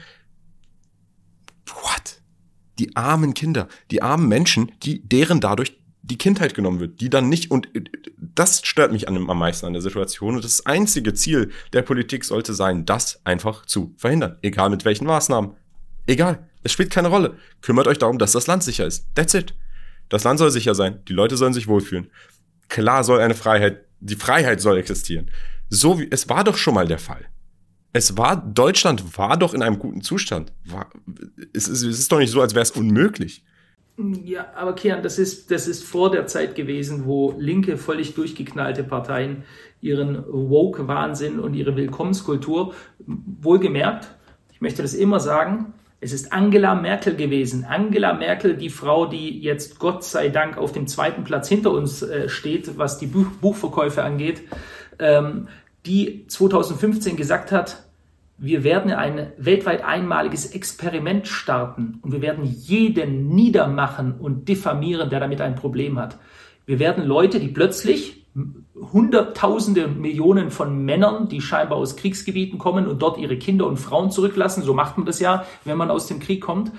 What? Die armen Kinder, die armen Menschen, die deren dadurch die Kindheit genommen wird, die dann nicht, und das stört mich an, am meisten an der Situation, und das einzige Ziel der Politik sollte sein, das einfach zu verhindern, egal mit welchen Maßnahmen, egal, es spielt keine Rolle, kümmert euch darum, dass das Land sicher ist, that's it, das Land soll sicher sein, die Leute sollen sich wohlfühlen, klar soll eine Freiheit, die Freiheit soll existieren, so wie, es war doch schon mal der Fall. Es war, Deutschland war doch in einem guten Zustand, war, es, ist, es ist doch nicht so, als wäre es unmöglich. Ja, aber Kian, das ist, das ist vor der Zeit gewesen, wo linke, völlig durchgeknallte Parteien ihren Woke-Wahnsinn und ihre Willkommenskultur, wohlgemerkt, ich möchte das immer sagen, es ist Angela Merkel gewesen. Angela Merkel, die Frau, die jetzt Gott sei Dank auf dem zweiten Platz hinter uns äh, steht, was die Buch- Buchverkäufe angeht, ähm, die zwanzig fünfzehn gesagt hat, wir werden ein weltweit einmaliges Experiment starten und wir werden jeden niedermachen und diffamieren, der damit ein Problem hat. Wir werden Leute, die plötzlich Hunderttausende, Millionen von Männern, die scheinbar aus Kriegsgebieten kommen und dort ihre Kinder und Frauen zurücklassen, so macht man das ja, wenn man aus dem Krieg kommt,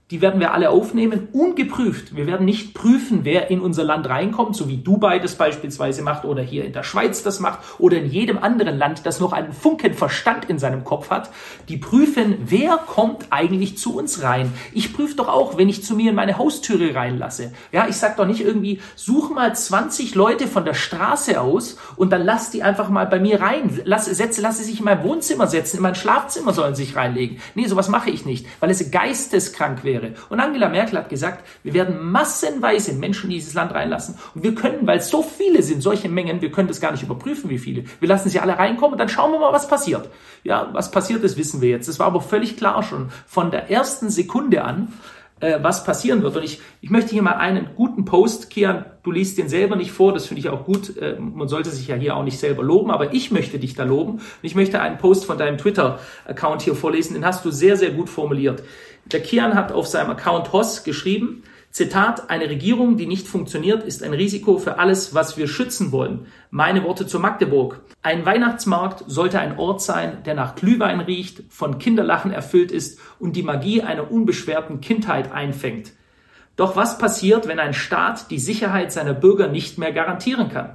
die werden wir alle aufnehmen, ungeprüft. Wir werden nicht prüfen, wer in unser Land reinkommt, so wie Dubai das beispielsweise macht oder hier in der Schweiz das macht oder in jedem anderen Land, das noch einen Funken Verstand in seinem Kopf hat. Die prüfen, wer kommt eigentlich zu uns rein. Ich prüfe doch auch, wenn ich zu mir in meine Haustüre reinlasse. Ja, ich sag doch nicht irgendwie, such mal zwanzig Leute von der Straße aus und dann lass die einfach mal bei mir rein. Lass, setze, lass sie sich in mein Wohnzimmer setzen, in mein Schlafzimmer sollen sie sich reinlegen. Nee, sowas mache ich nicht, weil es geisteskrank wäre. Und Angela Merkel hat gesagt, wir werden massenweise Menschen in dieses Land reinlassen. Und wir können, weil es so viele sind, solche Mengen, wir können das gar nicht überprüfen, wie viele. Wir lassen sie alle reinkommen und dann schauen wir mal, was passiert. Ja, was passiert ist, wissen wir jetzt. Das war aber völlig klar schon von der ersten Sekunde an, äh, was passieren wird. Und ich, ich möchte hier mal einen guten Post, Kian, du liest den selber nicht vor, das finde ich auch gut. Äh, man sollte sich ja hier auch nicht selber loben, aber ich möchte dich da loben. Und ich möchte einen Post von deinem Twitter-Account hier vorlesen, den hast du sehr, sehr gut formuliert. Der Kian hat auf seinem Account Hoss geschrieben, Zitat, eine Regierung, die nicht funktioniert, ist ein Risiko für alles, was wir schützen wollen. Meine Worte zu Magdeburg. Ein Weihnachtsmarkt sollte ein Ort sein, der nach Glühwein riecht, von Kinderlachen erfüllt ist und die Magie einer unbeschwerten Kindheit einfängt. Doch was passiert, wenn ein Staat die Sicherheit seiner Bürger nicht mehr garantieren kann?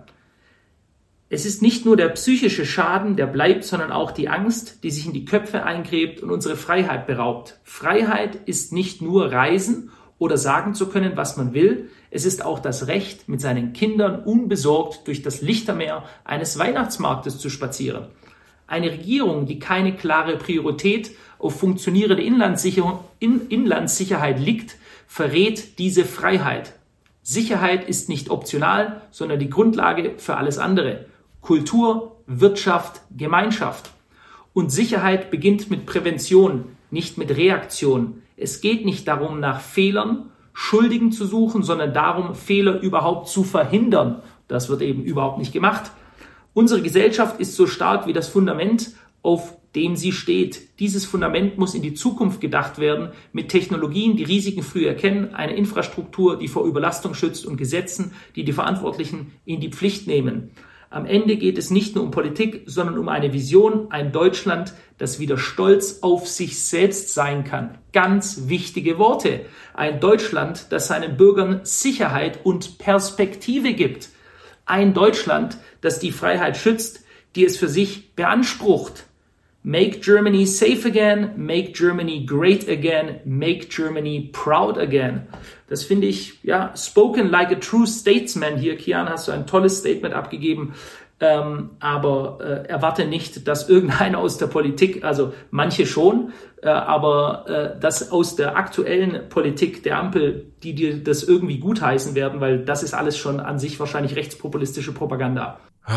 Es ist nicht nur der psychische Schaden, der bleibt, sondern auch die Angst, die sich in die Köpfe eingräbt und unsere Freiheit beraubt. Freiheit ist nicht nur Reisen oder sagen zu können, was man will. Es ist auch das Recht, mit seinen Kindern unbesorgt durch das Lichtermeer eines Weihnachtsmarktes zu spazieren. Eine Regierung, die keine klare Priorität auf funktionierende Inlandssicherung, in Inlandssicherheit legt, verrät diese Freiheit. Sicherheit ist nicht optional, sondern die Grundlage für alles andere. Kultur, Wirtschaft, Gemeinschaft. Und Sicherheit beginnt mit Prävention, nicht mit Reaktion. Es geht nicht darum, nach Fehlern, Schuldigen zu suchen, sondern darum, Fehler überhaupt zu verhindern. Das wird eben überhaupt nicht gemacht. Unsere Gesellschaft ist so stark wie das Fundament, auf dem sie steht. Dieses Fundament muss in die Zukunft gedacht werden, mit Technologien, die Risiken früh erkennen, eine Infrastruktur, die vor Überlastung schützt und Gesetzen, die die Verantwortlichen in die Pflicht nehmen. Am Ende geht es nicht nur um Politik, sondern um eine Vision, ein Deutschland, das wieder stolz auf sich selbst sein kann. Ganz wichtige Worte. Ein Deutschland, das seinen Bürgern Sicherheit und Perspektive gibt. Ein Deutschland, das die Freiheit schützt, die es für sich beansprucht. Make Germany safe again, make Germany great again, make Germany proud again. Das finde ich, ja, spoken like a true statesman hier. Kian, hast du ein tolles Statement abgegeben, ähm, aber äh, erwarte nicht, dass irgendeiner aus der Politik, also manche schon, äh, aber äh, dass aus der aktuellen Politik der Ampel, die dir das irgendwie gutheißen werden, weil das ist alles schon an sich wahrscheinlich rechtspopulistische Propaganda.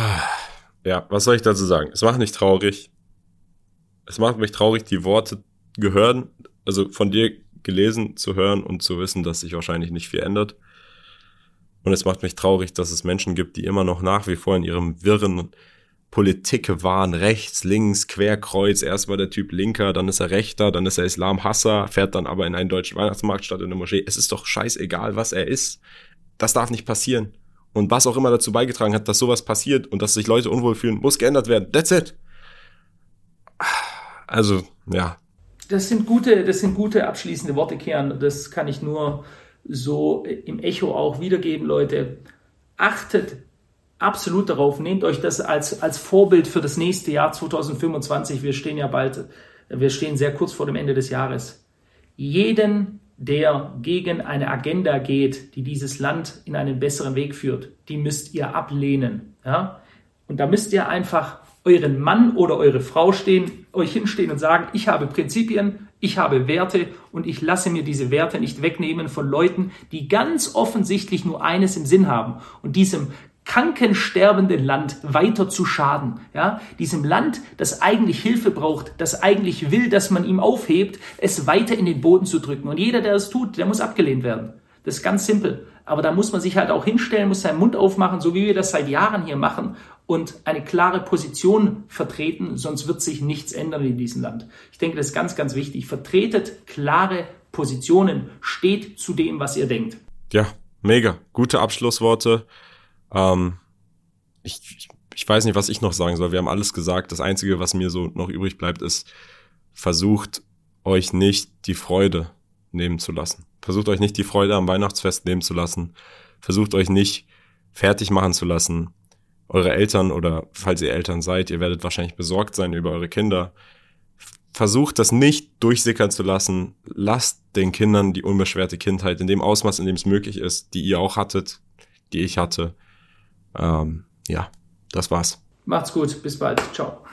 Ja, was soll ich dazu sagen? Es macht mich traurig. Es macht mich traurig, die Worte gehören, also von dir gelesen zu hören und zu wissen, dass sich wahrscheinlich nicht viel ändert. Und es macht mich traurig, dass es Menschen gibt, die immer noch nach wie vor in ihrem wirren Politikwahn, rechts, links, Querkreuz, erst war der Typ Linker, dann ist er Rechter, dann ist er Islamhasser, fährt dann aber in einen deutschen Weihnachtsmarkt statt in eine Moschee. Es ist doch scheißegal, was er ist. Das darf nicht passieren. Und was auch immer dazu beigetragen hat, dass sowas passiert und dass sich Leute unwohl fühlen, muss geändert werden. That's it. Also, ja. Das sind gute, das sind gute abschließende Worte, Kian. Das kann ich nur so im Echo auch wiedergeben, Leute. Achtet absolut darauf, nehmt euch das als, als Vorbild für das nächste Jahr zwanzig fünfundzwanzig. Wir stehen ja bald, wir stehen sehr kurz vor dem Ende des Jahres. Jeden, der gegen eine Agenda geht, die dieses Land in einen besseren Weg führt, die müsst ihr ablehnen. Ja? Und da müsst ihr einfach euren Mann oder eure Frau stehen, euch hinstehen und sagen, ich habe Prinzipien, ich habe Werte und ich lasse mir diese Werte nicht wegnehmen von Leuten, die ganz offensichtlich nur eines im Sinn haben und diesem krankensterbenden Land weiter zu schaden. Ja? Diesem Land, das eigentlich Hilfe braucht, das eigentlich will, dass man ihm aufhebt, es weiter in den Boden zu drücken. Und jeder, der das tut, der muss abgelehnt werden. Das ist ganz simpel. Aber da muss man sich halt auch hinstellen, muss seinen Mund aufmachen, so wie wir das seit Jahren hier machen und eine klare Position vertreten, sonst wird sich nichts ändern in diesem Land. Ich denke, das ist ganz, ganz wichtig. Vertretet klare Positionen, steht zu dem, was ihr denkt. Ja, mega. Gute Abschlussworte. Ähm, ich, ich, ich weiß nicht, was ich noch sagen soll. Wir haben alles gesagt. Das Einzige, was mir so noch übrig bleibt, ist, versucht euch nicht die Freude nehmen zu lassen. Versucht euch nicht die Freude am Weihnachtsfest nehmen zu lassen. Versucht euch nicht fertig machen zu lassen. Eure Eltern oder falls ihr Eltern seid, ihr werdet wahrscheinlich besorgt sein über eure Kinder. Versucht das nicht durchsickern zu lassen. Lasst den Kindern die unbeschwerte Kindheit in dem Ausmaß, in dem es möglich ist, die ihr auch hattet, die ich hatte. Ähm, ja, das war's. Macht's gut, bis bald. Ciao.